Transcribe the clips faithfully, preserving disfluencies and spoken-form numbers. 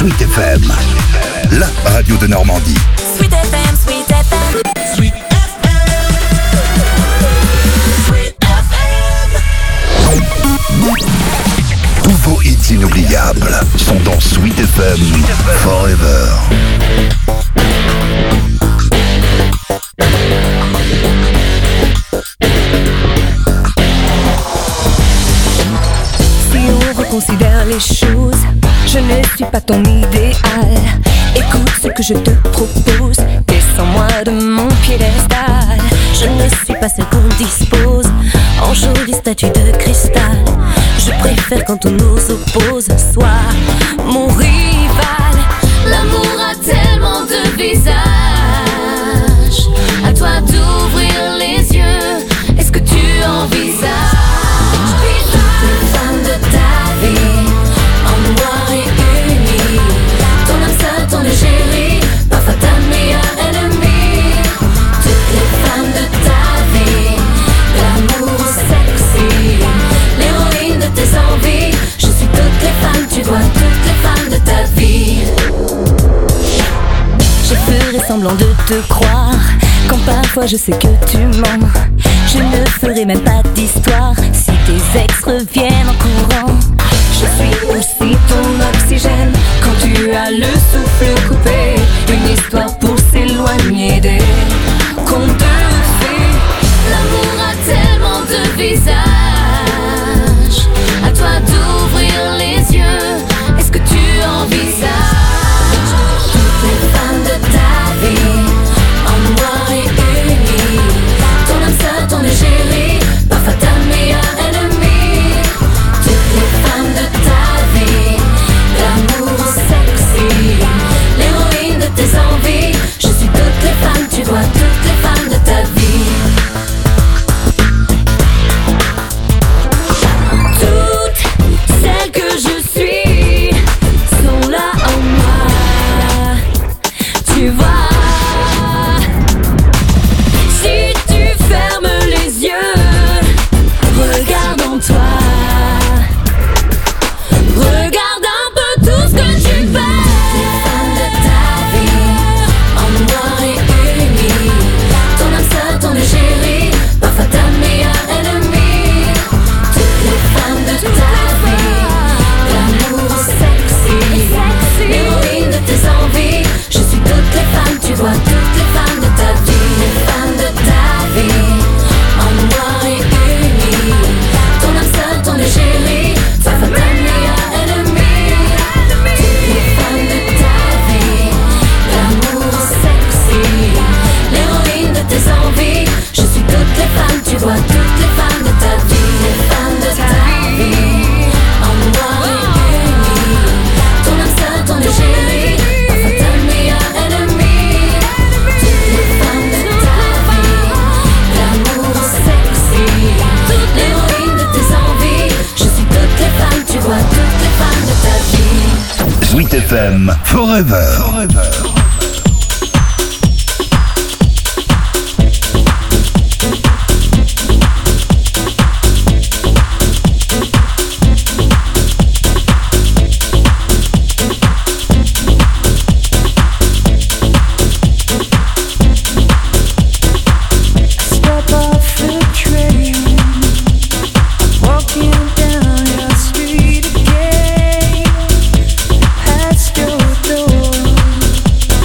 Sweet F M, la radio de Normandie. Sweet F M, Sweet F M, Sweet F M, Sweet F M. Tous vos hits inoubliables sont dans Sweet F M Forever. Si on reconsidère les choses, je ne suis pas ton idéal. Écoute ce que je te propose, descends-moi de mon piédestal. Je ne suis pas celle qu'on dispose en jolie statue de cristal. Je préfère quand on nous oppose, sois mon rival. L'amour a tellement de visages, à toi d'ouvrir les yeux. Est-ce que tu envisages toutes les femmes de ta vie en noir et uni? Ton âme seule, ton égérie, parfois ta meilleure ennemie. Toutes les femmes de ta vie, l'amour sexy, l'héroïne de tes envies. Je suis toutes les femmes, tu vois, toutes les femmes de ta vie. Je ferai semblant de te croire quand parfois je sais que tu mens. Je ne ferai même pas d'histoire si tes ex reviennent en courant. Je suis aussi ton oxygène quand tu as le souffle coupé. Une histoire pour s'éloigner des contes de fées. L'amour a tellement de visages, à toi d'ouvrir les yeux. Est-ce que tu envisages toutes les femmes de ta vie en noir et uni? Ton âme seule, ton égérie, parfois ta meilleure ennemie. Toutes les femmes de ta vie, l'amour sexy, l'héroïne de tes envies. Je suis toutes les femmes, tu vois, toutes les femmes de ta vie. Toutes celles que je suis sont là en moi, tu vois. Si tu fermes les yeux, regarde en toi, regarde un peu tout ce que tu fais. Les femmes de ta vie en noir et uni, ton âme seule, ton égérie, parfois ta meilleure ennemie. Toutes les femmes de ta vie, l'amour sexy, l'héroïne de tes envies. Je suis toutes les femmes, tu vois, toutes les femmes de ta vie. Les femmes de ta vie en noir et uni, ton âme seule, ton égérie, parfois ta meilleure ennemie. Toutes les femmes de ta vie, l'amour sexy, l'héroïne de tes envies. Je suis toutes les femmes, tu vois, toutes les femmes de ta vie. Les femmes de ta vie en noir et uni, ton âme seule, ton égérie, parfois ta meilleure ennemie. Toutes les femmes de ta vie, l'amour sexy, l'héroïne de tes envies. Je suis toutes les femmes, tu vois, toutes les femmes de ta vie. Sweet F M Forever. Forever. Step off the train, walking down your street again, past your door.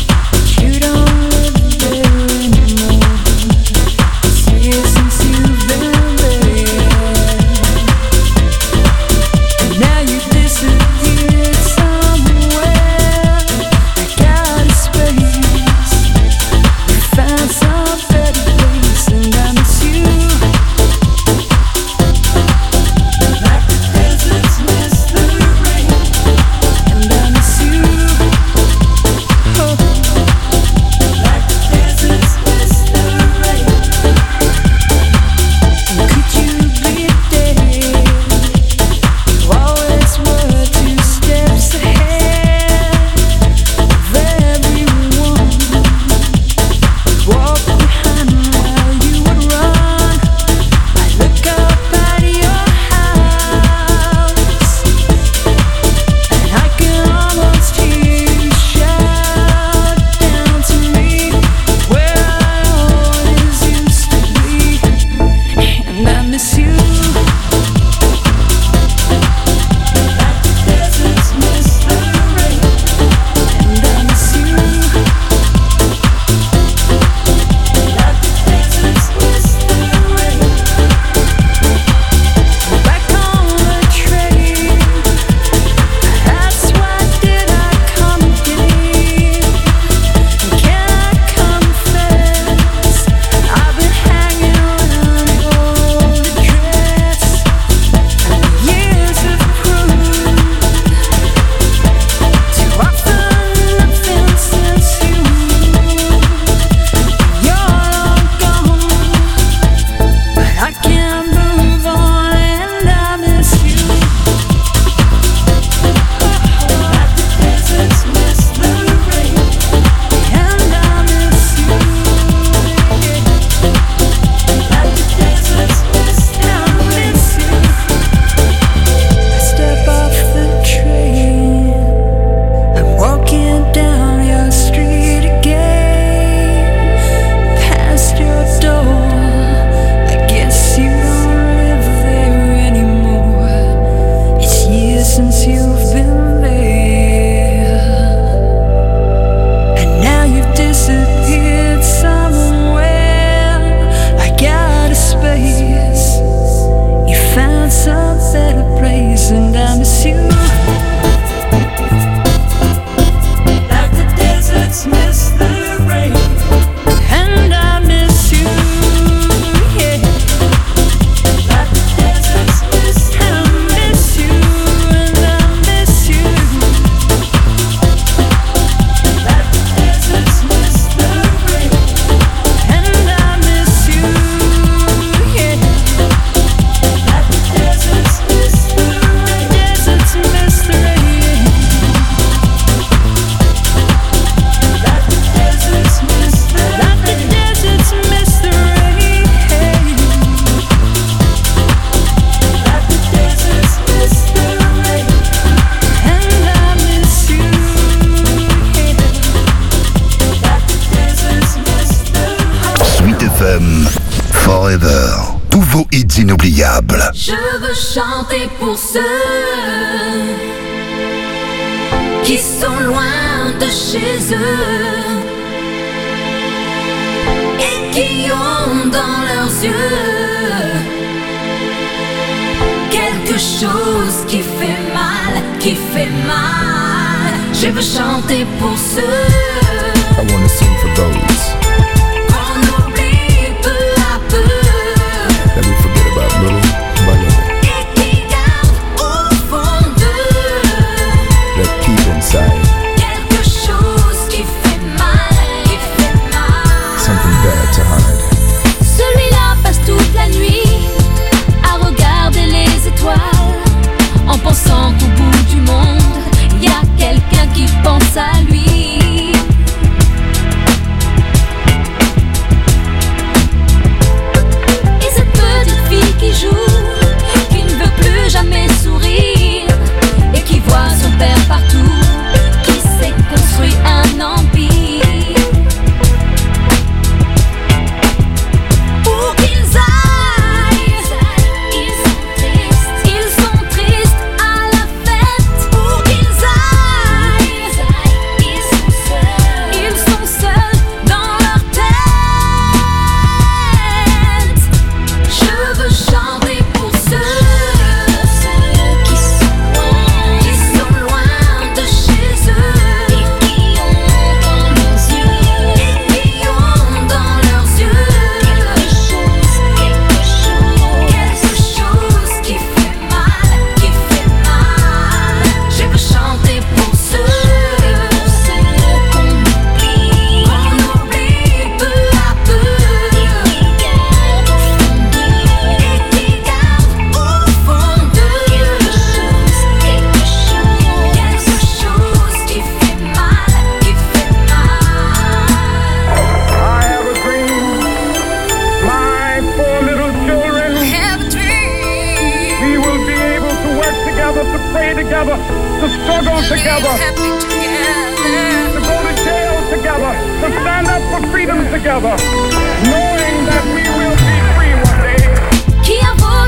miss you. Inoubliable. Je veux chanter pour ceux qui sont loin de chez eux et qui ont dans leurs yeux quelque chose qui fait mal, qui fait mal. Je veux chanter pour ceux I wanna sing for those qu'on oublie peu à peu. that we forget about little by little, Et qui gardent au fond d'eux that keep inside quelque chose qui fait mal, qui fait mal. something bad to hide. Celui-là passe toute la nuit à regarder les étoiles, en pensant qu'au bout du monde, y a quelqu'un qui pense à lui. Et cette petite fille qui joue, qui ne veut plus jamais sourire, et qui voit son père partout, qui s'est construit un empire. Où qu'ils aillent, ils sont tristes, ils sont tristes à la fête. Où qu'ils aillent, ils sont seuls, ils sont seuls dans leur tête. Je veux chanter pour ceux qui sont loin, qui sont loin de chez eux et qui ont dans leurs yeux, et qui ont dans leurs yeux quelque chose, quelque chose, quelque chose qui fait mal, qui fait mal. Je veux chanter pour ceux qu'on oublie, qu'on oublie peu à peu, et qui gardent au fond d'eux, et qui gardent au fond d'eux quelque chose, quelque chose, quelque chose qui fait mal, qui fait mal. I have a dream, my four little children. Have a dream. We will be able to work together, to pray together, to struggle together, Happy together. to go to jail together, to stand up for freedom together, knowing that we will be free one day. Qui a volé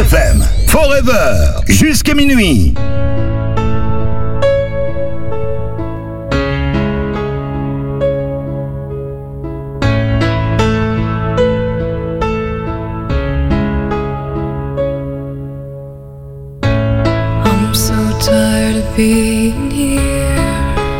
F M, Forever, jusqu'à minuit. I'm so tired of being here,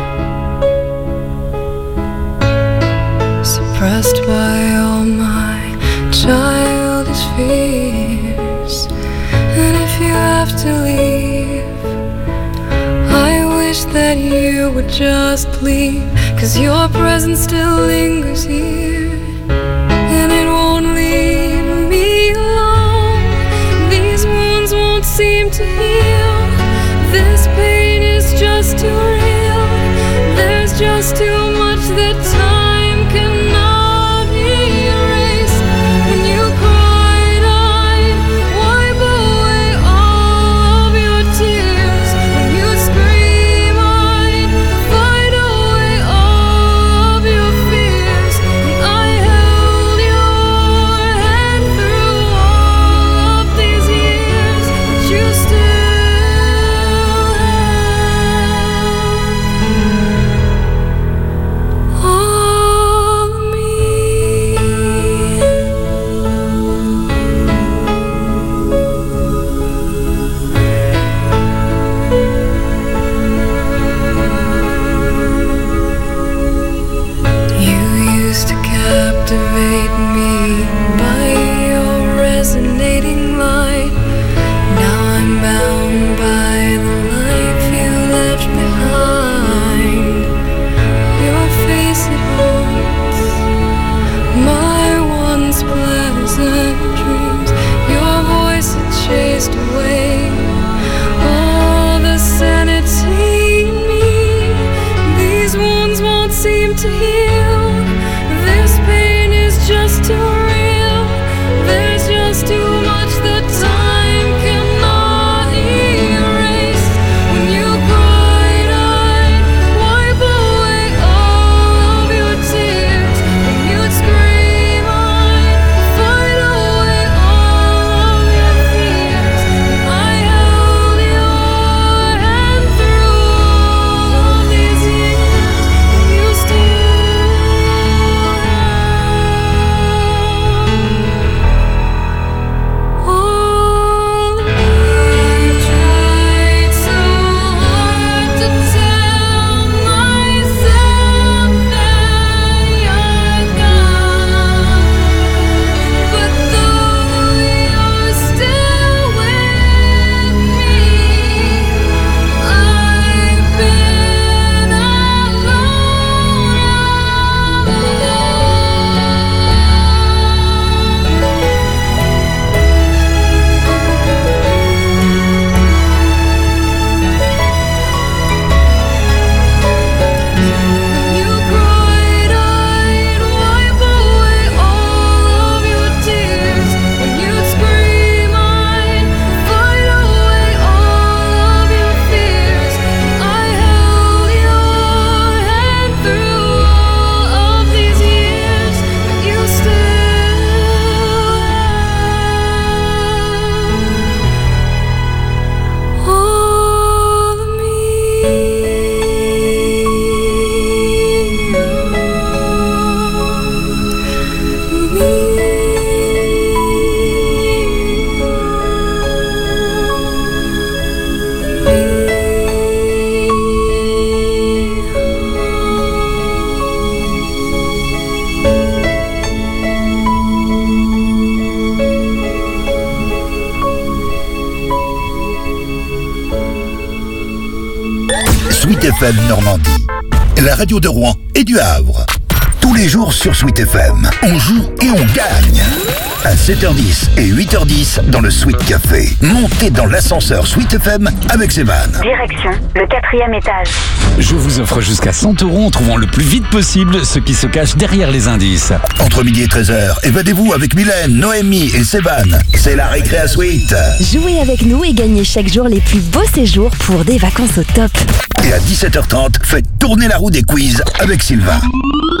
suppressed by all my childish fears. And if you have to leave, I wish that you would just leave, 'cause your presence still lingers here, and it won't leave me alone. These wounds won't seem to heal. This pain is just too real. There's just too much that time cannot erase. When you cried, I'd wipe away all of your tears. When you scream, I'd fight away all of your fears. And I held your hand through all of these years, but you still captivate me by your resonating light. Now I'm bound by the life you left behind. Your face, it haunts my once pleasant dreams. Your voice, it chased away all the sanity in me. These wounds won't seem to heal. This pain is just too real. There's just too much that time cannot erase. When you cried, I'd wipe away all of your tears. When you'd scream, I'd fight away all of your fears. I held your hand through all of these years, and you still Sweet F M Normandie, la radio de Rouen et du Havre. Tous les jours sur Sweet F M, on joue et on gagne. À sept heures dix et huit heures dix dans le Sweet Café. Montez dans l'ascenseur Sweet F M avec Sévan. Direction le quatrième étage. Je vous offre jusqu'à cent euros en trouvant le plus vite possible ce qui se cache derrière les indices. Entre midi et treize heures, évadez-vous avec Mylène, Noémie et Sévan. C'est la récré à Sweet. Jouez avec nous et gagnez chaque jour les plus beaux séjours pour des vacances au top. Et à dix-sept heures trente, faites tourner la roue des quiz avec Sylvain. cinq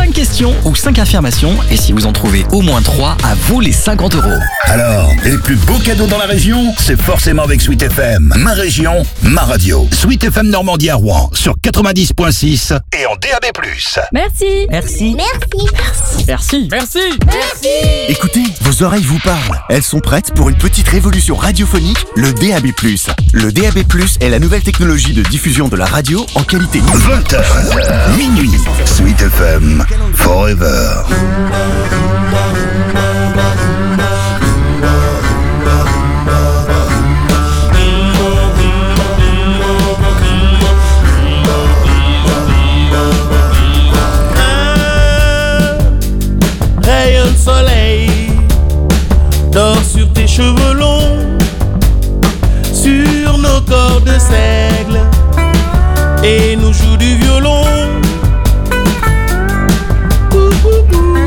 cinq questions ou cinq affirmations et si vous en trouvez au moins trois, à vous les cinquante euros. Alors, les plus beaux cadeaux dans la région, c'est forcément avec Sweet F M. Ma région, ma radio. Sweet F M Normandie à Rouen sur quatre-vingt-dix virgule six et en D A B plus. Merci. Merci. Merci. Merci. Merci. Merci. Écoutez, vos oreilles vous parlent. Elles sont prêtes pour une petite révolution radiophonique, le D A B plus. Le D A B plus est la nouvelle technologie de diffusion de la radio en qualité vingt heures, minuit, Sweet F M, Forever. Rayon de soleil dort sur tes cheveux longs, sur nos corps de seigle, et nous joue du violon. Ouh, ouh, ouh.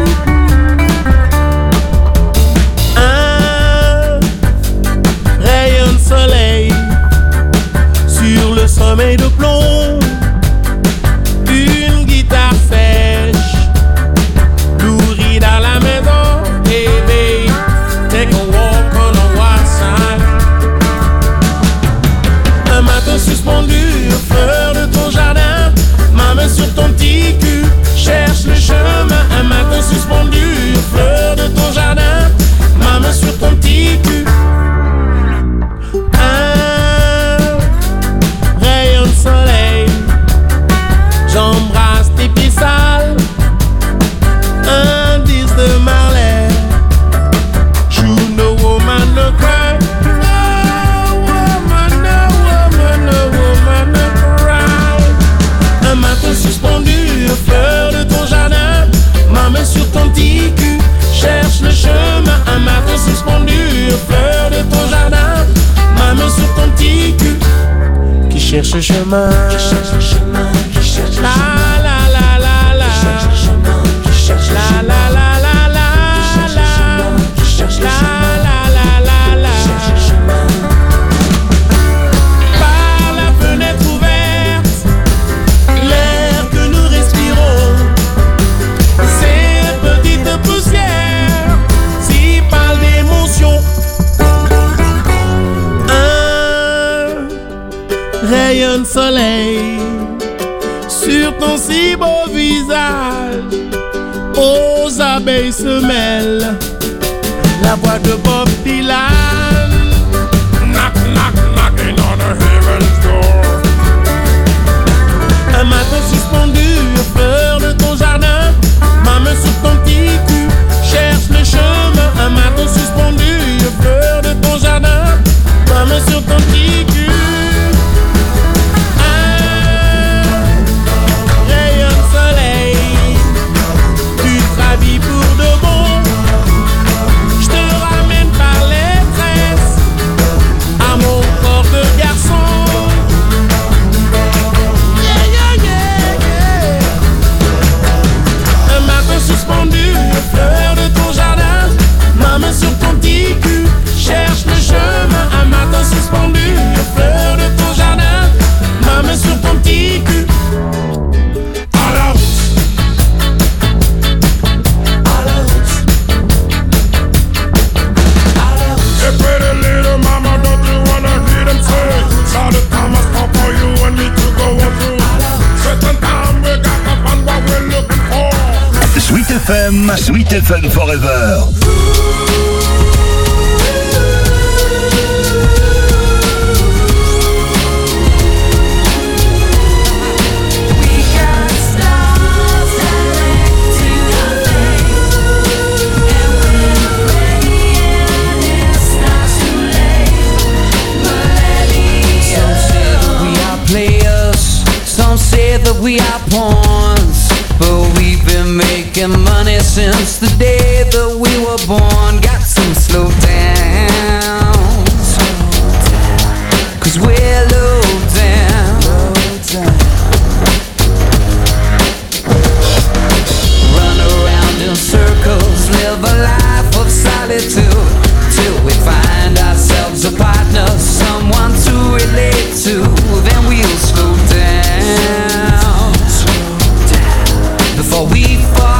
Un rayon de soleil sur le sommeil de plomb, une guitare sèche nourrie dans la maison. Hey babe, take a walk on the wild side. Un matin suspendu aux fleurs de ton jardin, ma main sur ton petit cul cherche le chemin. Un matin suspendu aux fleurs de ton jardin, ma main sur ton petit cul. Un rayon de soleil, j'embrasse tes pieds sales. Un disque de Marley, you know woman no cry. No woman, no woman, no woman no cry. Un matin suspendu aux fleurs de ton jardin, ma main sur ton petit cul cherche le chemin. Un matin suspendu aux fleurs de ton jardin, ma main sur ton petit cul qui cherche le chemin, qui cherche le chemin, qui cherche le chemin. La la la la la, qui cherche le chemin, qui cherche le chemin. La la la la la, qui cherche le chemin, qui cherche le chemin. La la la la la, qui cherche le chemin. Par la fenêtre ouverte, l'air que nous respirons, ces petites poussières si parlent d'émotion. Un rayon de soleil sur ton si beau visage, aux abeilles se mêle la voix de Bob Dylan. Knock, knock, knocking on the heaven's door. Un matin suspendu aux fleurs de ton jardin, ma main sur ton petit cul cherche le chemin. Un matin suspendu aux fleurs de ton jardin, ma main sur ton petit cul. Pour de bon, je te ramène par les tresses à mon corps de garçon. Yeah, yeah, yeah, yeah. Un matin suspendu aux fleurs de ton jardin, ma main sur ton petit cul cherche le chemin. Un matin suspendu aux fleurs de ton jardin, ma main sur ton petit cul. Sweet F M, Sweet F M Forever. Some say that we are pawns, but we've been making money since the day that we were born. Got some slow down, cause we're low down. Run around in circles, live a life of solitude, till we find ourselves a partner, someone to relate to. Then we'll slow down, before we fall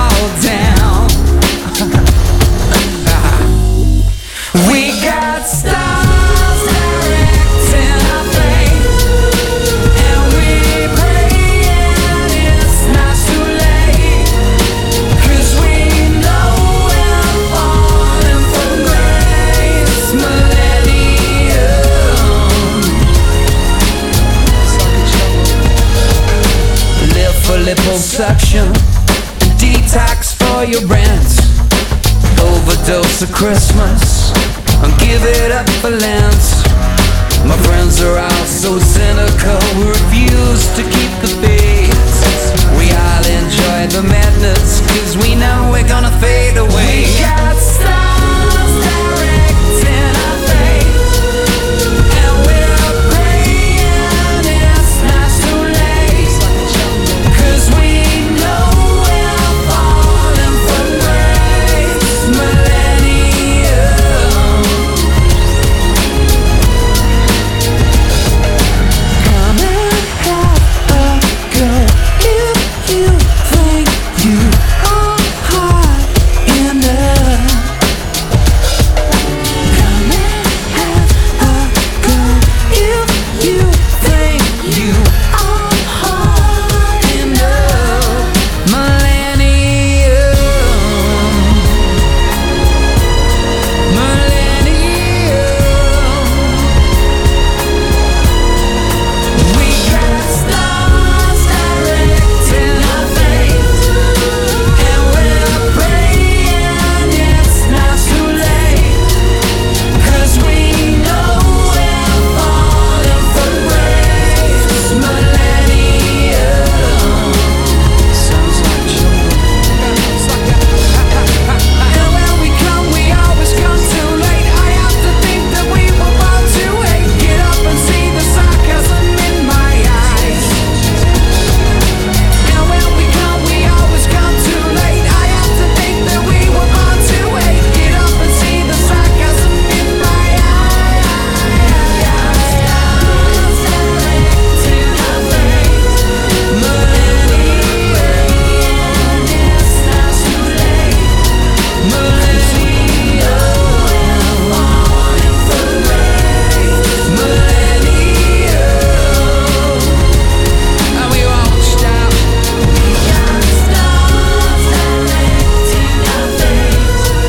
for your rent. Overdose of Christmas and give it up for Lent. My friends are all so cynical, we refuse to keep the faith. We all enjoy the madness, cause we know we're gonna fade away. We got stars directing our fate, and we're praying it's not too late, cause we know we're falling from grace. Millennium, come and have a go if you think you are hot enough. Come and have a go if you think you are hot enough. Millennium, millennium. We got stars directing our fate, and we're praying it's not too late, cause we know we're falling from grace. Millennium, sounds like children. And when we come, we always come too late. I have to think that we were born to hate. Get up and see the sarcasm in my eyes. And when we come, we always come too late. I have to think that we were born to hate. Get up and see the sarcasm in my eyes. Directing our fate. Millennium, it's not too late. Millennium, we're falling from grace. Millennium, and we won't stop. We got stars directing our fate.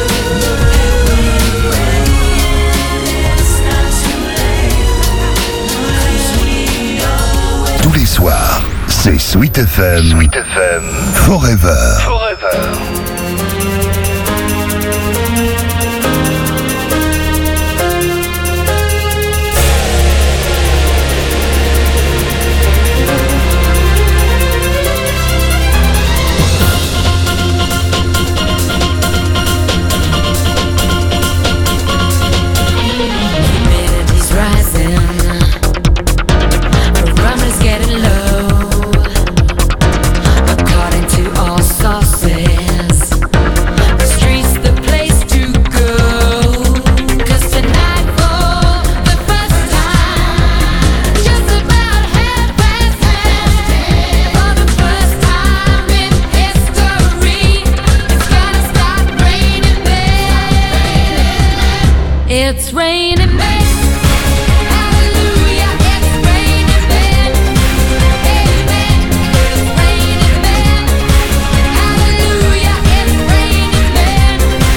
We're praying it's not too late, 'cause we know we're Tous les soirs, c'est Sweet F M. Sweet F M. Forever. Forever. Humidity's rising, barometer's getting low. According to all sources, the street's the place to go. 'Cause tonight, for the first time, just about half past ten, for the first time in history, it's gonna start raining men. It's raining men. Hallelujah, it's raining men. Amen, it's raining men. Hallelujah, it's raining men.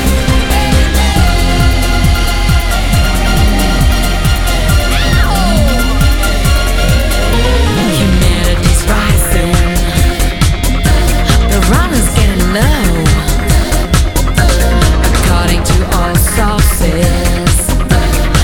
Amen. Humidity's rising, the runner's getting low. According to all sources,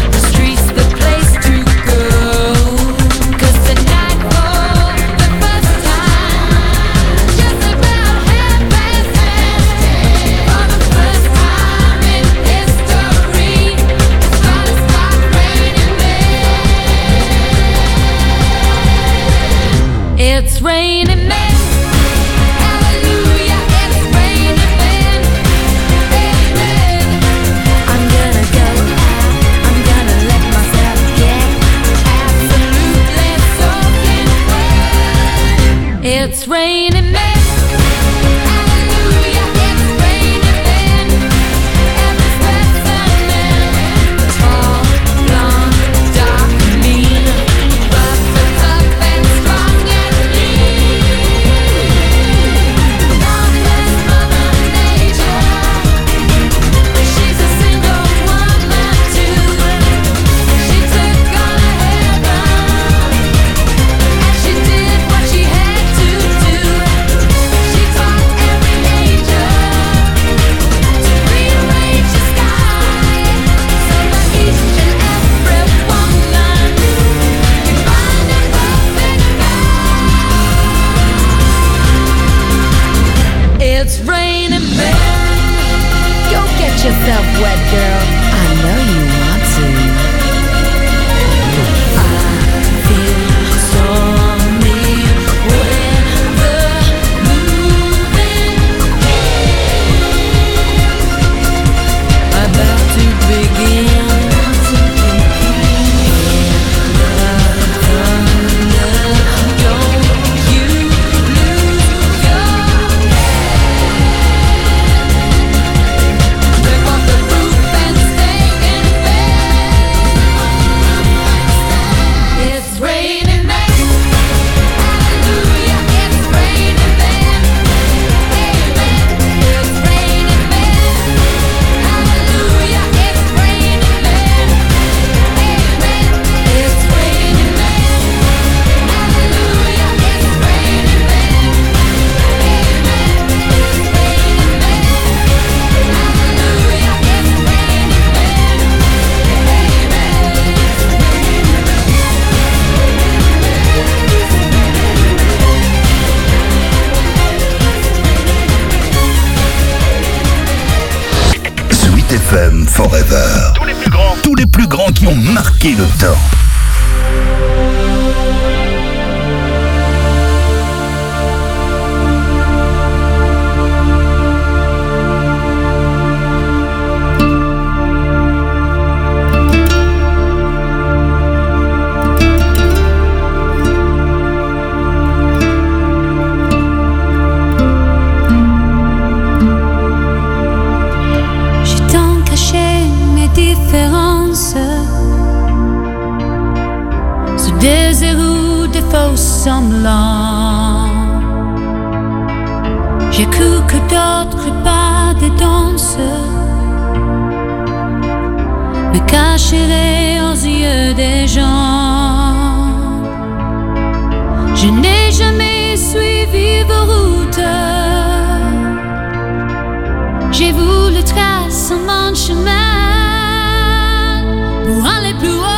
yourself wet, girl. I know you want to. I feel stormy weather moving about to begin. F M Forever. Tous les plus grands. Tous les plus grands qui ont marqué le temps. Ce désir ou des faux semblants. J'ai cru que d'autres pas des danses me cacheraient aux yeux des gens. Je n'ai jamais suivi vos routes. J'ai voulu tracer mon chemin pour aller plus haut.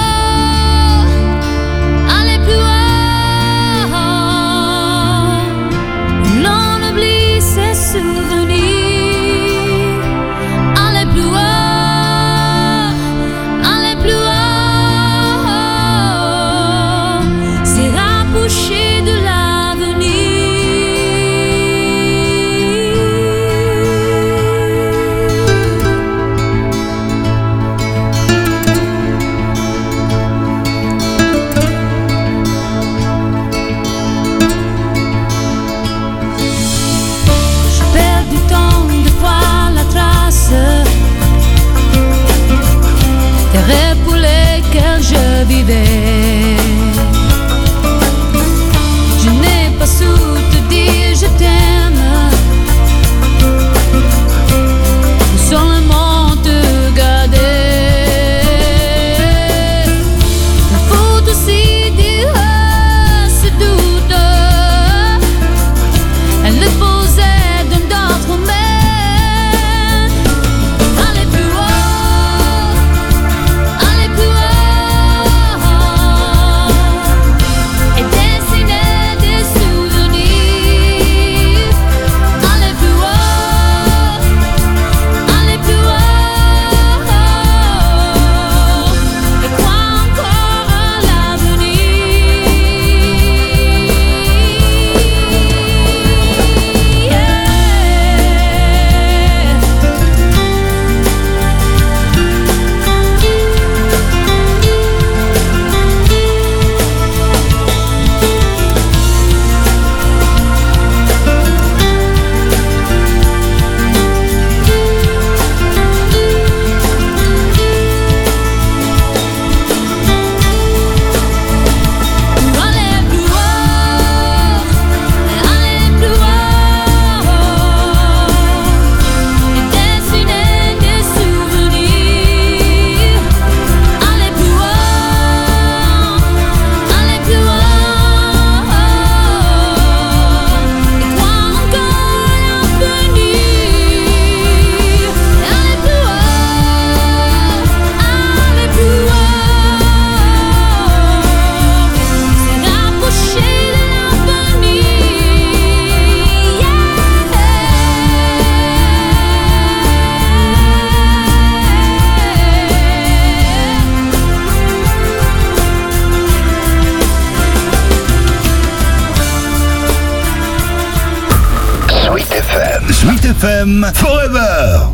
F M Forever.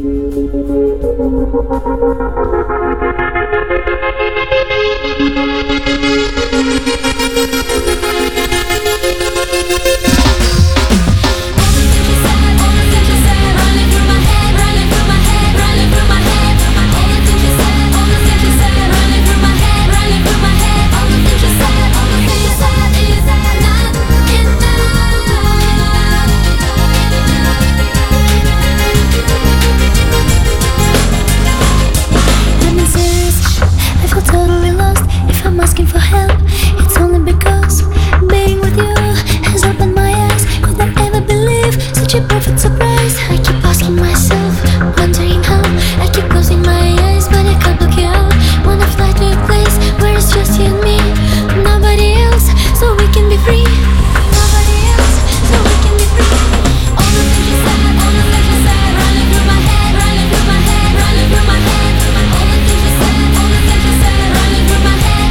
Asking for help, it's only because being with you has opened my eyes. Could I ever believe such a perfect surprise? I keep asking myself, wondering how. I keep closing my eyes, but I can't look you out. Wanna fly to a place where it's just you and me, nobody else, so we can be free. Nobody else, so we can be free. All the things you said, all the things you said, running through my head, running through my head, running through my head. All the things you said, all the things you said, running through my head.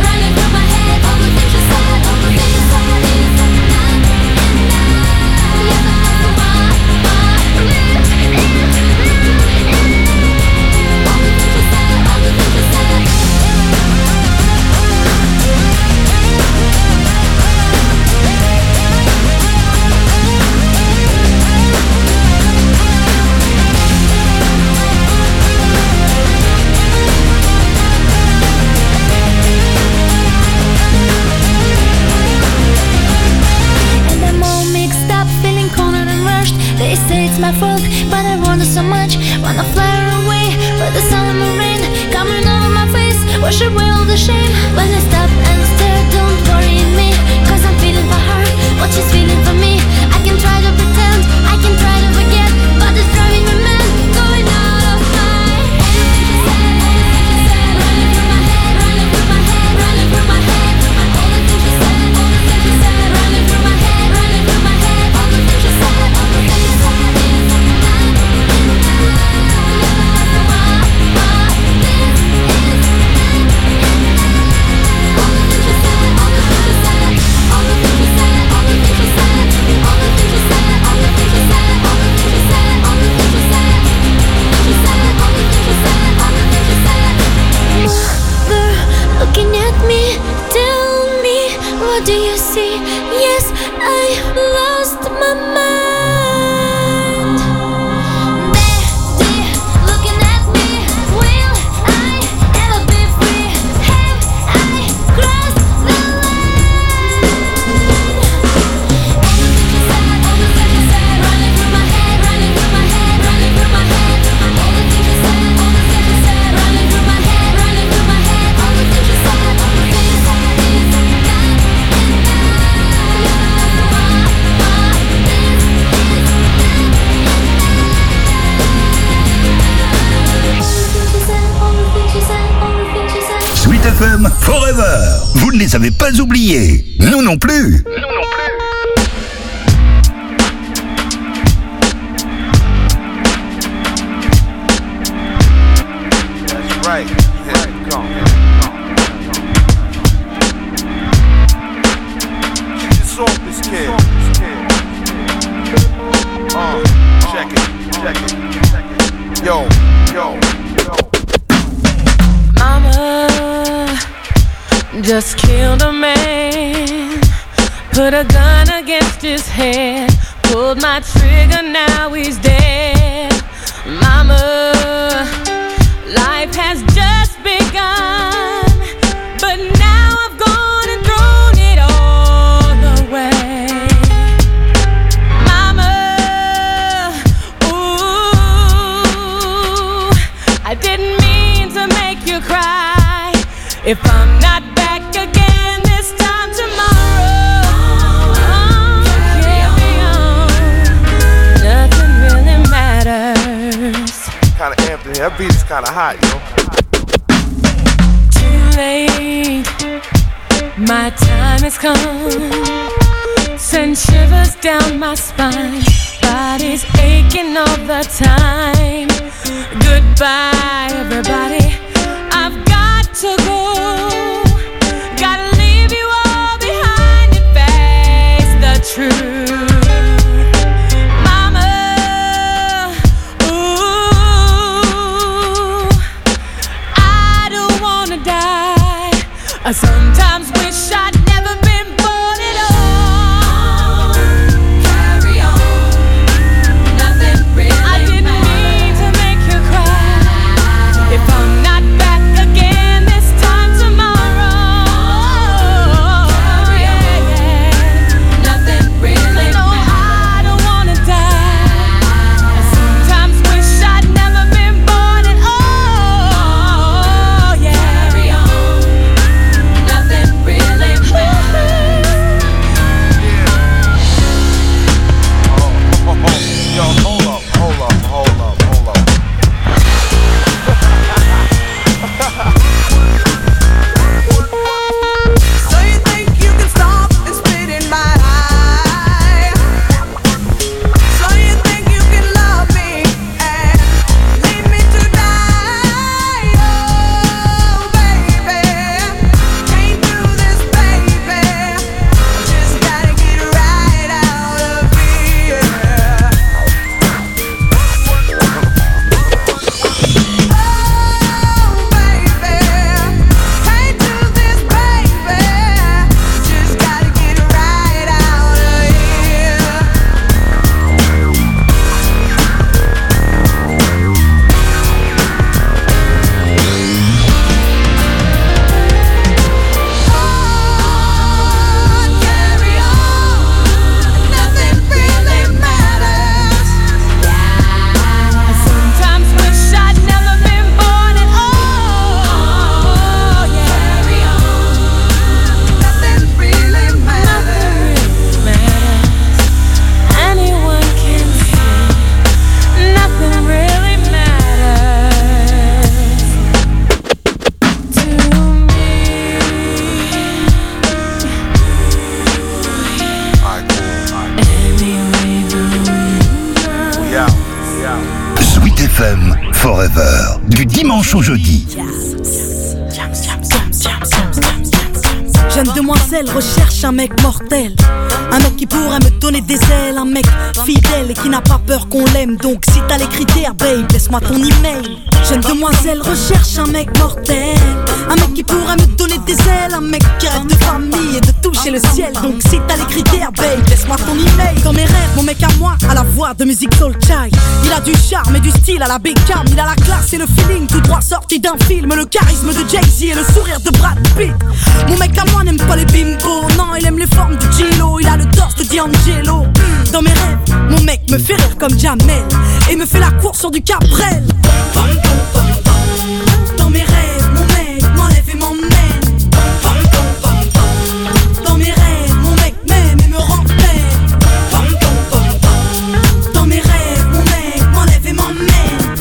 They say it's my fault, but I want it so much. Wanna fly away, but the sun and the rain coming over my face, wash away all the shame. When I stop and stare, don't worry me, cause I'm feeling for her what she's feeling for me. I can try to pretend, I can try to forget, but it's driving me mad, going out of my head. Running through my head, running through my head, running through my head. All the things you said, all the things you said, running through my head, running through my head. All the things you said, all the things you said. Looking at me, tell me, what do you see? Yes, I lost my mind. Daddy, looking at me, will I ever be free? Have I crossed the line? All the things you said, all the things you said, running through my head, running through my head, running through my head. All the things you said, all the things you said, running through my head, running through my head. All the things you said, all the things you said, is not Sweet F M Forever. Vous ne les avez pas oubliés. Nous non plus. Nous non plus. That's right. Here we go. She's off this kid. Uh, check it, check it, check it. Yo, yo, yo. Mama just killed a man, put a gun against his head, pulled my trigger, now he's dead. Mama, life has just begun, but now I've gone and thrown it all away. Mama, ooh, I didn't mean to make you cry. If I'm not back again this time tomorrow, oh, carry on. Nothing really matters. Kinda amped in here. That beat is kinda hot, yo. Too late, my time has come. Send shivers down my spine. Body's aching all the time. Goodbye, everybody. I've got to go. Gotta leave you all behind and face the truth. Mama, F M Forever. Du dimanche au jeudi. Jeune demoiselle recherche un mec mortel, un mec qui pourrait me donner des ailes, un mec fidèle et qui n'a pas peur qu'on l'aime. Donc si t'as les critères, babe, laisse-moi ton email. Jeune demoiselle recherche un mec mortel, un mec qui pourrait me donner des ailes, un mec qui rêve de famille et de toucher le ciel. Donc si t'as les critères, babe, laisse-moi ton email. Dans mes rêves, mon mec à moi a la voix de musique soul child. Il a du charme et du style à la Beckham. Il a la classe et le feeling tout droit sorti d'un film, le charisme de Jay-Z et le sourire de Brad Pitt. Mon mec à moi n'aime pas les bimbos, non, il aime les formes de Gilo. Il a le torse de D'Angelo. Dans mes rêves, mon mec me fait rire comme Jamel et me fait la course sur du Cabrel. Dans mes rêves, mon mec m'enlève et m'emmène. Dans mes rêves, mon mec m'aime et me rend pleine. Dans mes rêves, mon mec m'enlève et m'emmène.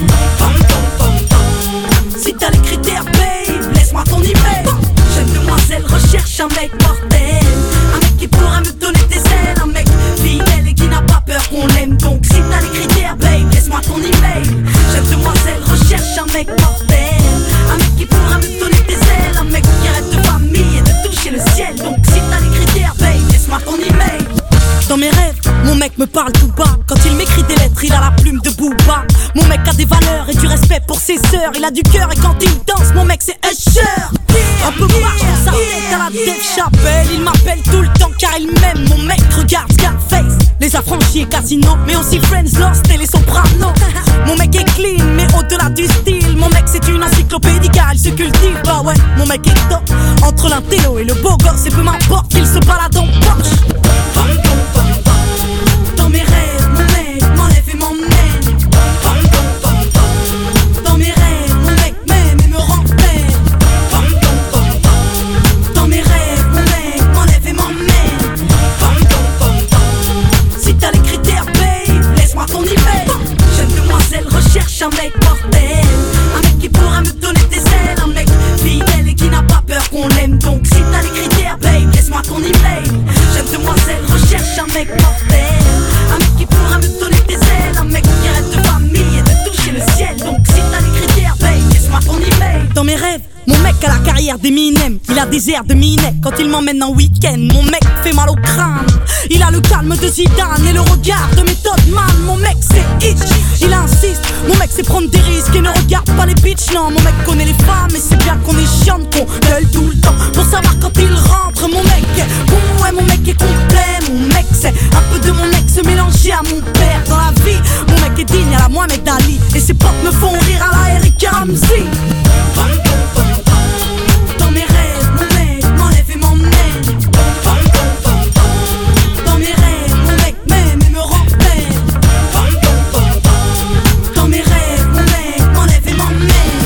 Si t'as les critères, babe, laisse-moi ton email. Jeune demoiselle recherche un mec mortel, un mec qui pourra me donner des ailes, un mec fidèle et qui n'a pas peur qu'on l'aime. Donc si t'as les critères, babe, laisse-moi ton email. Jeune demoiselle recherche un mec mortel, un mec qui pourra me donner des ailes, un mec qui rêve de famille et de toucher le ciel. Donc si t'as les critères, babe, laisse-moi ton email. Dans mes rêves, mon mec me parle tout bas. Quand il m'écrit des lettres, il a la plume de Booba. Mon mec a des valeurs et du respect pour ses sœurs. Il a du cœur et quand il danse, mon mec c'est Usher. Un peu marche dans sa tête à la Dave Chappelle. Il m'appelle tout le temps car il m'aime. Mon mec regarde Scarface, Les Affranchis et Casino, mais aussi Friends, Lost et Les Sopranos. Mon mec est clean mais au-delà du style, mon mec c'est une encyclopédie car il se cultive. Bah ouais, mon mec est top entre l'intello et le beau gosse. Et peu m'importe qu'il se balade en Porsche. Dans mes rêves, mon mec m'enlève et m'emmène. Dans mes rêves, mon mec m'aime et me rend pleine. Dans mes rêves, mon mec m'enlève et m'emmène. Si t'as les critères, babe, laisse-moi ton email. Jeune demoiselle recherche un mec mortel, un mec qui pourra me donner des ailes, un mec fidèle et qui n'a pas peur qu'on l'aime. Donc si t'as les critères, babe, laisse-moi ton email. Jeune demoiselle recherche un mec mortel, un mec qui pourra me donner des ailes, un mec qui rêve de famille et de toucher le ciel. Donc si t'as les critères, babe, laisse-moi ton email. Dans mes rêves, mon mec a la carrière d'Eminem, il a des airs de Minet quand il m'emmène en week-end. Mon mec fait mal au crâne, il a le calme de Zidane et le regard de Method Man. Mon mec c'est Hitch, il insiste, mon mec c'est prendre des risques et ne regarde pas les bitches. Non, mon mec connaît les femmes et c'est bien qu'on est chiant, qu'on gueule tout le temps pour savoir quand il rentre. Mon mec est bon, ouais, mon mec est complet. Mon mec c'est un peu de mon ex mélangé à mon père. Dans la vie, mon mec est digne à la Mohamed Ali et ses potes me font rire à la Eric Ramsey. Dans mes rêves, mon mec m'enlève et m'emmène. Dans mes rêves, mon mec m'aime et me rend pleine. Dans mes rêves, mon mec m'enlève et m'emmène.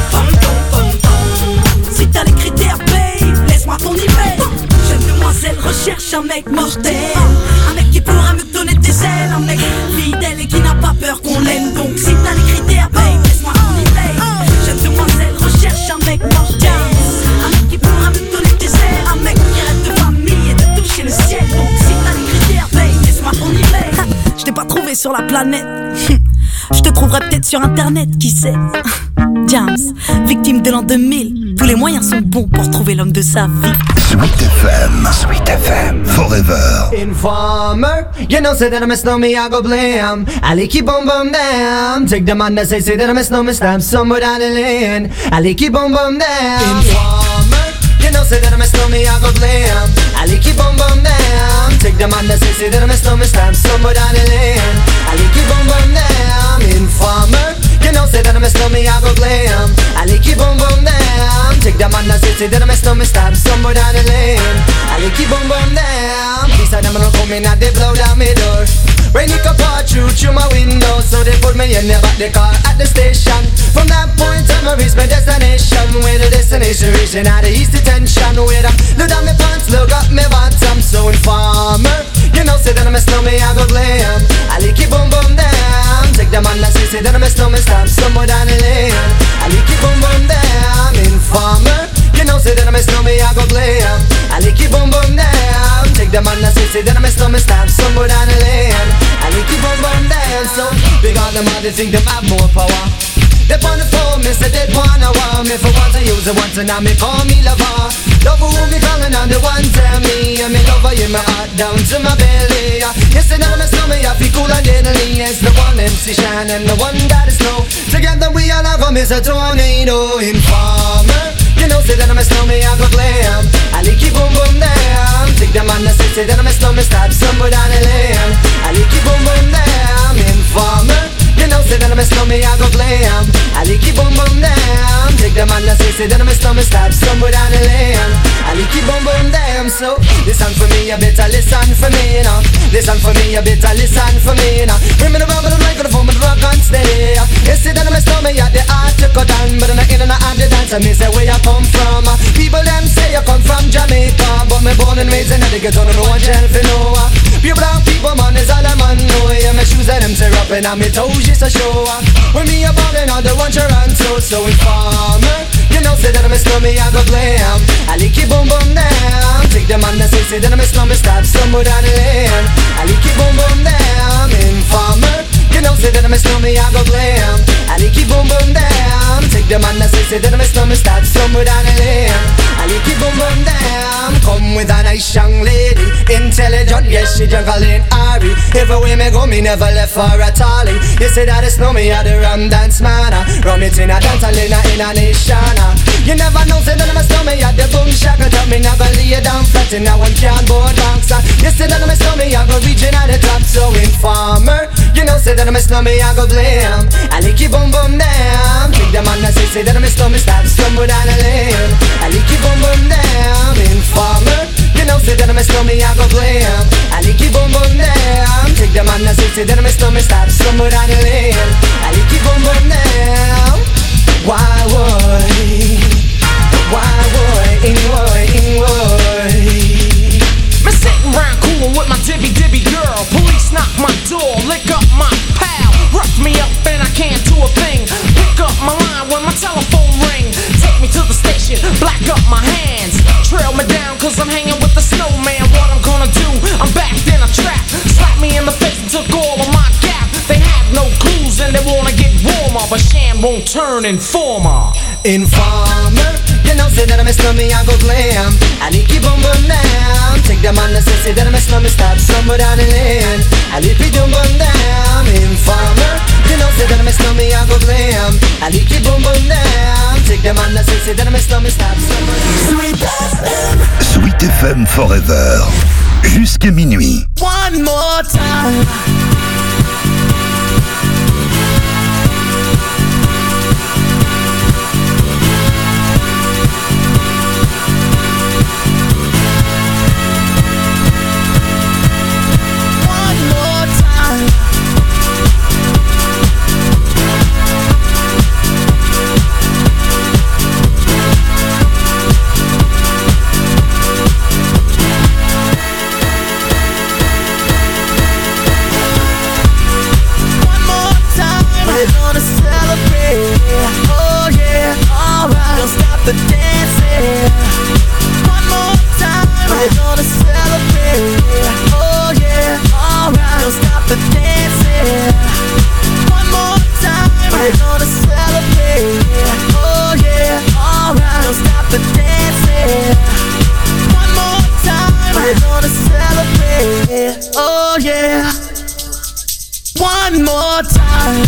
Si t'as les critères, babe, laisse-moi ton email. Jeune demoiselle recherche un mec mortel, un mec qui pourra me donner des ailes, un mec fidèle et qui n'a pas peur qu'on l'aime. Donc si t'as les critères, babe, laisse-moi ton email. Jeune demoiselle recherche un mec mortel, un mec qui pourra me donner des ailes, un mec qui rêve de famille et de toucher le ciel. Donc si t'as les critères, babe, laisse-moi ton email. Je t'ai pas trouvé sur la planète, je te trouverai peut-être sur internet, qui sait. James, victime de l'an deux mille, tous les moyens sont bons pour trouver l'homme de sa vie. Sweet F M, Sweet F M, Forever. Informer, you know say that I miss no me, I go blam. I keep on bum down. Take the man that say say that I miss no me, stamp somewhere down the lane. I keep on bum down. Informer, you know say that I miss no me, I go blam. I keep on bum down. Take the man that say say that I miss no me, stamp somewhere down the lane. I keep on bum down. Informer, you know say that I miss no me, I go glam. I keep on bum down. Take the man that say say that I miss no me, stamp somewhere down the lane. I keep on bum down. These are them gonna come in and they blow down my door. Rain it can pour through through my window, so they put me in the back the car at the station. From that point on I reach my destination, where the destination reaching out the east detention. Where I look down my pants, look up my bottom. So informer, you know say that I miss no me, I go glam. I keep on bum down. Take the man that say say that I miss no me, stamp somewhere down the lane. I keep on bum down. Informer, you know say that I miss no me, I go glam. I keep on bum down. Take the man that say say that I miss no me, stamp somewhere down the lane. I keep on bum down. So big on about them, how they think them have more power. They on the phone, me say they wanna want me. For once I use it once and now me call me lover. Love who me calling on the one tell me. And me lover, yeah, my heart down to my belly. Yes, and now my stomach, I feel cool and deadly. Yes, the one M C Shine and the one that is snow. Together we all are come as a tornado. Informer, you know, say that I'm a snowman, I go glam. I like you boom boom damn. Take them on the say, say that I'm a snowman, stop somewhere down the lane. I like you boom boom damn. Informer, you know, say that I'm a snowman, I go glam. I like you boom boom damn. Take them on the say, say that I'm a snowman, stop somewhere down the lane. I like you boom boom damn. So listen for me, you better listen for me, you know. Listen for me, you better listen for me, you know. Bring me the rubber, the microphone, but rock on steady. You say that I'm a snowman, you the art to cut on, but I'm not in and out the dance. And me say where you come from. People them say you come from Jamaica, but me born and raised in the ghetto, no one shall for no. Pure brown people, man, is all a man know. Yeah, my shoes and them tear up and my toes just a show. When me a ballin', all the one you run to. So informer, you know, say that I'm a snowman, I go glam. I like you boom boom down. Take them on the say, say that I'm a snowman, stop somewhere down the lane. I like you boom boom down. Informer, you know, say that I'm a snowman, I go glam. I like you boom boom down. Take them on the say, say that I'm a snowman, stop somewhere down the lane. I like you boom boom down. Come with a nice young lady, intelligent, yes, she juggling Ari. Everywhere me go, me never left for a tally. You say that it's no me, I the rum dance man. Rum it in a dance, in a, in a nation. You never know, say that I'm a snowman, I the boom shaka. Tell me never lay down flat in a one cardboard box. You say that I'm a snowman, I go reaching at the top. So informer, you know, say that I'm a snowman, I go blame. I like you boom boom down. Take them on the say, say that I'm a snowman, stop stumble down the lane. I like you boom boom down. Informer, you know, say that I'm a snowman, I go blame. I like you boom boom down. Take them on the say, say that I'm a snowman, stop stumble down the lane. I like you boom boom down. Why would, why would, in would, in would. Me sitting round coolin' with my dibby dibby girl. Police knock my door, lick up my pal. Rough me up and I can't do a thing. Pick up my line when my telephone ring. Take me to the station, black up my hands. Trail me down cause I'm hanging with the snowman. What I'm gonna do, I'm backed in a trap. Slap me in the face and took all of my gap. They have no clues and they wanna get warmer, but Sham won't turn informer. Informer, you know, say that I'm a snowman, I go glam. I like you boom boom down. Take them on the say, say that I'm a snowman, stop somewhere down the lane. I like you boom boom down. Informer, you know, say that I'm a snowman, I go glam. I like you boom boom down. Take them on the say, say that I'm a snowman, stop somewhere. Sweet F M, Sweet F M Forever, jusqu'à minuit. One more time. The dancing. One more time, we're gonna celebrate. Oh yeah, alright. Don't stop the dancing. One more time, we're gonna celebrate. Oh yeah, alright. Don't stop the dancing. One more time, we're gonna celebrate. Oh yeah. One more time.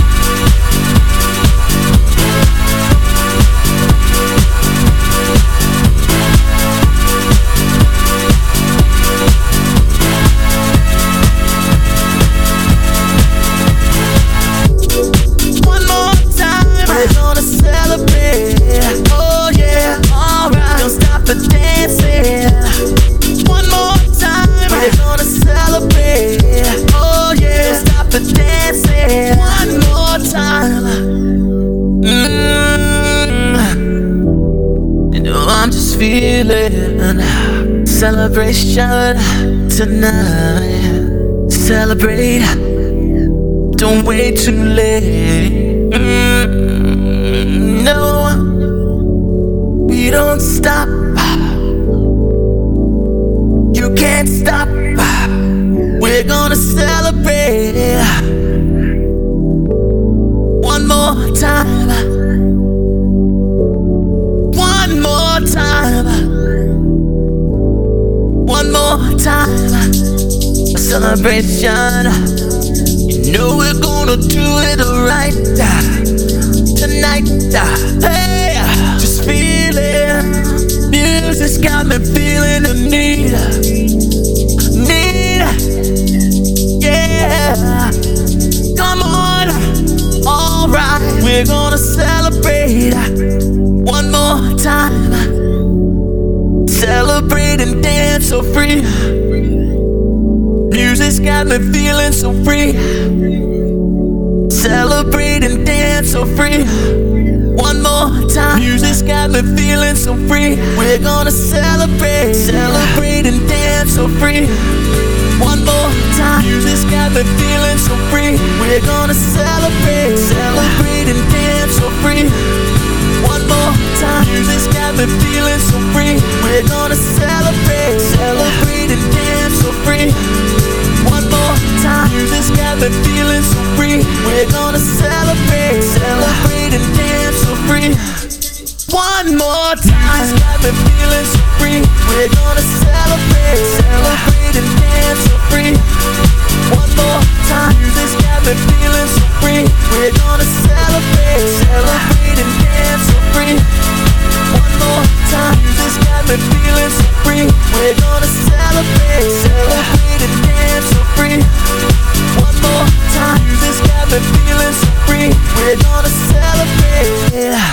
The dancing. One more time, we're gonna celebrate. Oh yeah, don't stop the dancing. One more time. Mm-hmm. You know I'm just feeling celebration tonight. Celebrate, don't wait too late. Mm-hmm. No, we don't stop. You can't stop. We're gonna celebrate. more time. One more time. One more time. A celebration. You know we're gonna do it right tonight. Hey, just feel it. Music's got me feeling the need. Need. Yeah. Come on. Alright. We're gonna celebrate one more time. Celebrate and dance so free. Music's got me feeling so free. Celebrate and dance so free. One more time. Music's got me feeling so free. We're gonna celebrate. Celebrate and dance so free. One more time. Music's got me feeling so free. We're gonna celebrate. Celebrate and dance so free. One more time. Music's got me feeling so free. We're gonna celebrate. Celebrate and dance so free. One more time. Music's got me feeling so free. We're gonna celebrate. Celebrate and dance so free. One more time. Music's got me feeling so free. We're gonna celebrate. Celebrate and dance so free. One more time. Music's got me feeling so free. We're gonna celebrate. Celebrate and dance so free. One more time. Music's got me feeling so free. We're gonna celebrate. Celebrate and dance so free. One more time. Music's got me feeling so free. We're gonna celebrate. Yeah.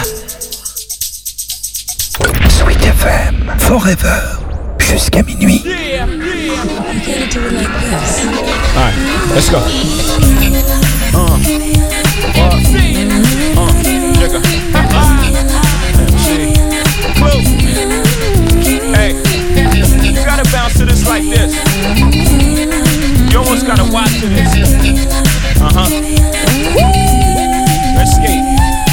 Sweet F M, forever, jusqu'à minuit. Yeah, yeah. Alright, let's go. Uh, uh, uh, nigga. See, close. Hey, you gotta bounce to this like this. You almost gotta watch to this. Uh huh. Let's skate.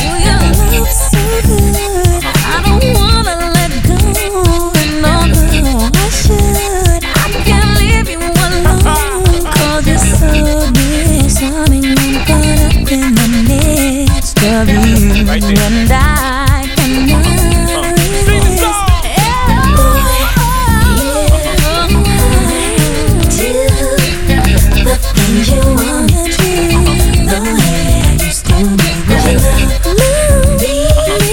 I don't wanna let go. No, no, I should. I can't leave you alone. Cause you're so disarming. I'm caught up in the midst of you. Right there. And I cannot uh, sing the song. The things you wanna do, the way I used to do. Love me.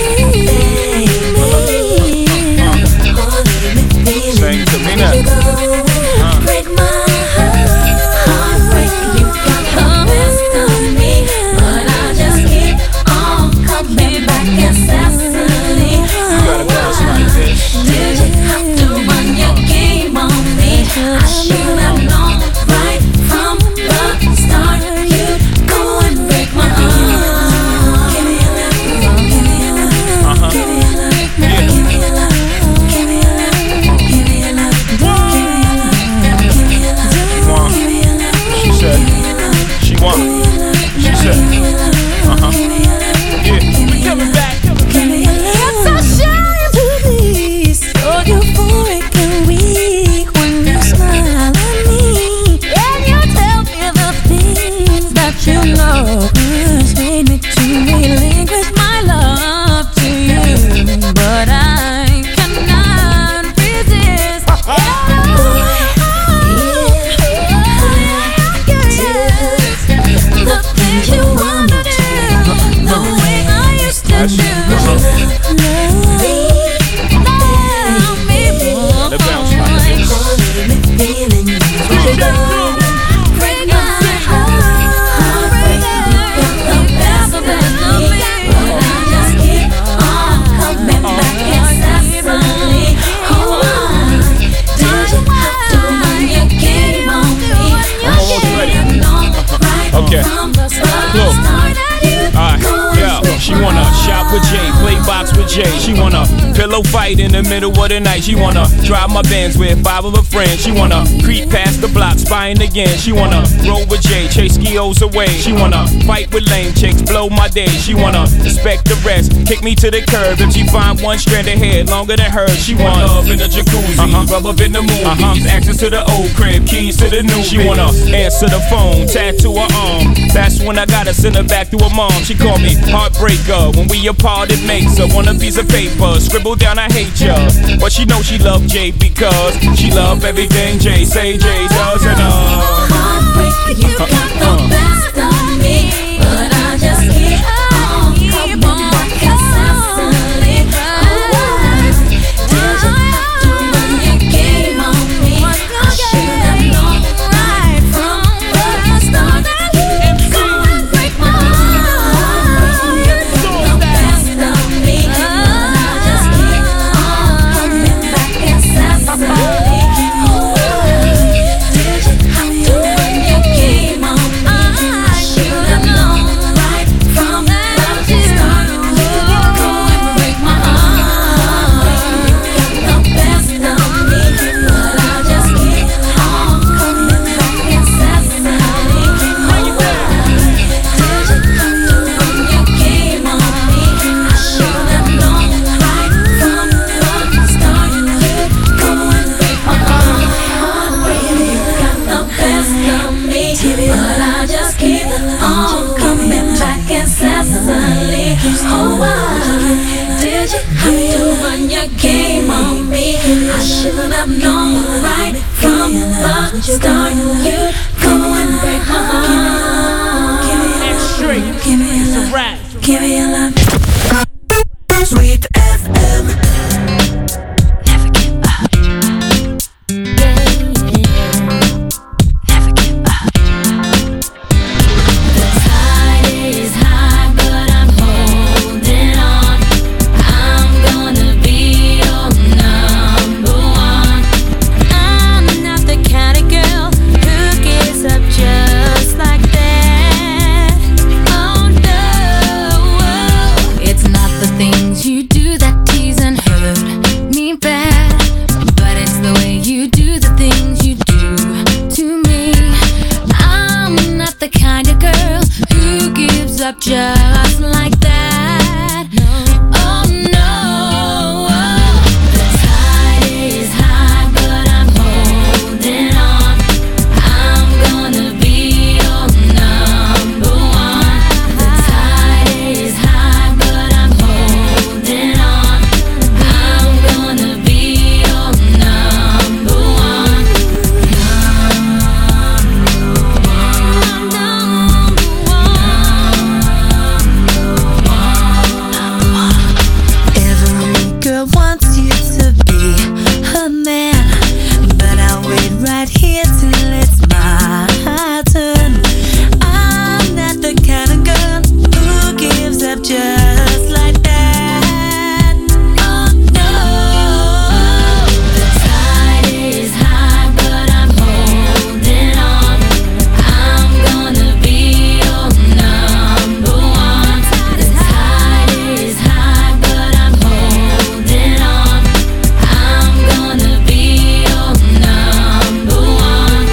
Sing to me now. Uh. Break my heart, break you got the best of me, but I just keep on coming back incessantly. You gotta bounce like this. Did you have to run your game on me? I should have known right from the start. You'd go and break my heart. Give me a love, give me a love, Uh-huh. give me a love, give me a love, give me a love, give me a love, give me a love, give me a love, Want. give me a love. She said. She want. She said. Uh huh. Yeah. We coming back. It's a shame to be so euphoric and weak when you smile at me and you tell me the things that you know persuade me to relinquish my love to you, but I cannot resist. The things you wanna do, the way I used to do. Love me, love me more. Let bounce like this. Break my heart, break the best of me, but I just keep on coming back incessantly. Oh, did you have to run your game on me? I should have known right Okay. from the start. Look. Start that you Alright, yo, she wanna shop with Jay, play box with Jay. She wanna pillow fight in the middle of the night. She wanna drive my Benz with five of her friends. She wanna creep past the block, spying again. She wanna roll with Jay, chase skios away. She wanna fight with lame chicks, blow my day. She wanna respect the rest, kick me to the curb. If she find one strand of hair longer than hers, she want love in the jacuzzi, uh-huh. rub up in the movies, uh-huh. access to the old crib, keys to the new. She wanna answer the phone, tattoo her arm. That's when I gotta send her back to her mom. She called me heartbreaker. When we apart, it makes her want a piece of paper. Scribble down, I hate ya. But she know she love Jay because she love everything Jay say Jay does. And uh, heartbreaker, you got the best of me, but I just keep on coming back incessantly. Did you have to run your game on me? I should have known right from the start that you go and break my heart. You got the best of me, but I just keep on coming back incessantly. Did you have to run your game on me? I should have known right from the start. You go and break my heart. You got the best of me, but I just keep on coming back incessantly. Did you have to run your game on me? I should have known right from the start. You go and break my heart. You got the best of me, but I just keep on coming back incessantly. Oh, why did you have to run your game on me? I should have known right from the start. You go and break my heart. Give me a straight, give me a love, give me a love. Sweet F M. Up just like that. Oh no, the tide is high, but I'm holding on. I'm gonna be your number one. The tide is high, but I'm holding on. I'm gonna be your number one. Every girl wants you to be her man, but I'll wait right here till it's my turn. I'm not the kind of girl who gives up just like that. Oh no, the tide is high, but I'm holding on. I'm gonna be your number one. The tide is high, but I'm holding on. I'm gonna be your number one.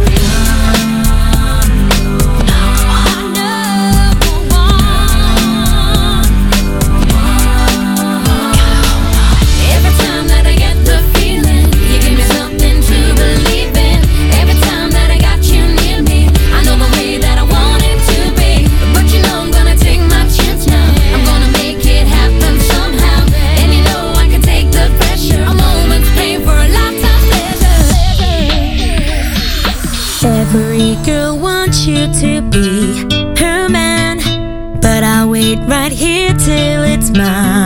Every time that I get the feeling, you give me something to believe in. Every time that I got you near me, I know the way that I want it to be. But you know I'm gonna take my chance now. I'm gonna make it happen somehow. And you know I can take the pressure. A moment's pain for a lifetime pleasure. Every girl wants you to be her man, but I'll wait right here till it's mine.